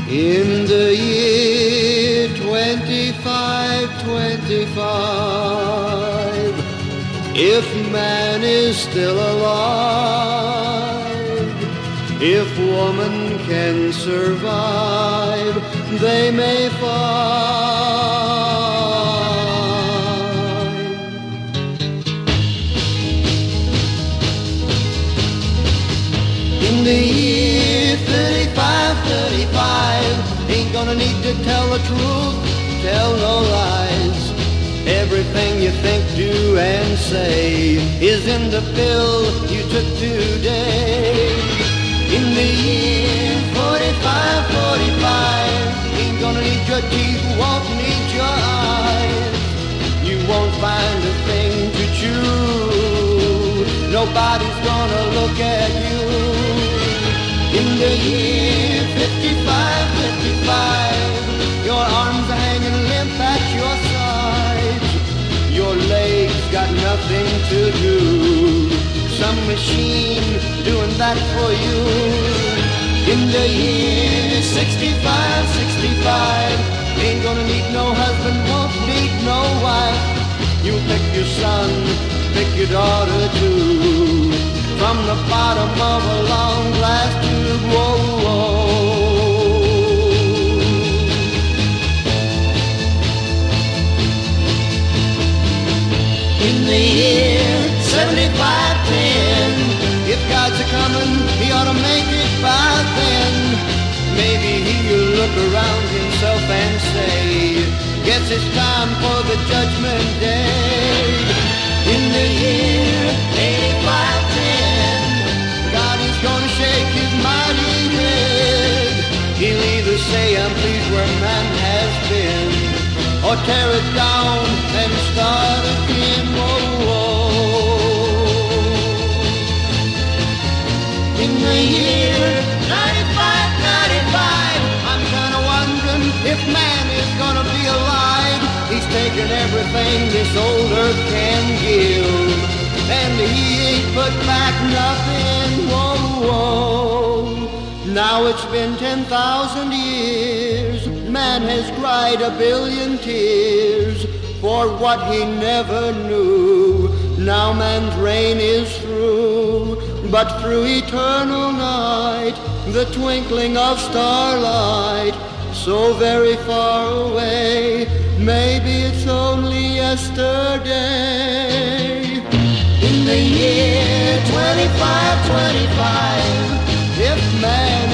In the year 2525, if man is still alive, if woman can survive, they may find. In the year 3535, ain't gonna need to tell the truth, tell no lies. Everything you think, do, and say is in the pill you took today. In the year 4545, ain't gonna need your teeth, won't need your eyes. You won't find a thing to chew, nobody's gonna look at you. In the year 5555, your arms are hanging limp at your sides. Your legs got nothing to do, some machine doing that for you. In the year 6565, ain't gonna need no husband, won't need no wife. You pick your son, pick your daughter too, from the bottom of a long glass tube. Whoa, whoa. In the year 7510, if God's a-comin', he ought to make it by then. Maybe he'll look around himself and say, guess it's time for the judgment day. In the year 8510, God is gonna shake his mighty head. He'll either say, I'm pleased where man has been, or tear it down and start again. Whoa, whoa. In the year 9595, I'm kinda wondering if man is gonna be alive. He's taken everything this old earth can give, and he ain't put back nothing. Whoa, whoa. Now it's been 10,000 years, man has cried a billion tears for what he never knew. Now man's reign is through, but through eternal night, the twinkling of starlight, so very far away, maybe it's only yesterday. In the year 2525, if man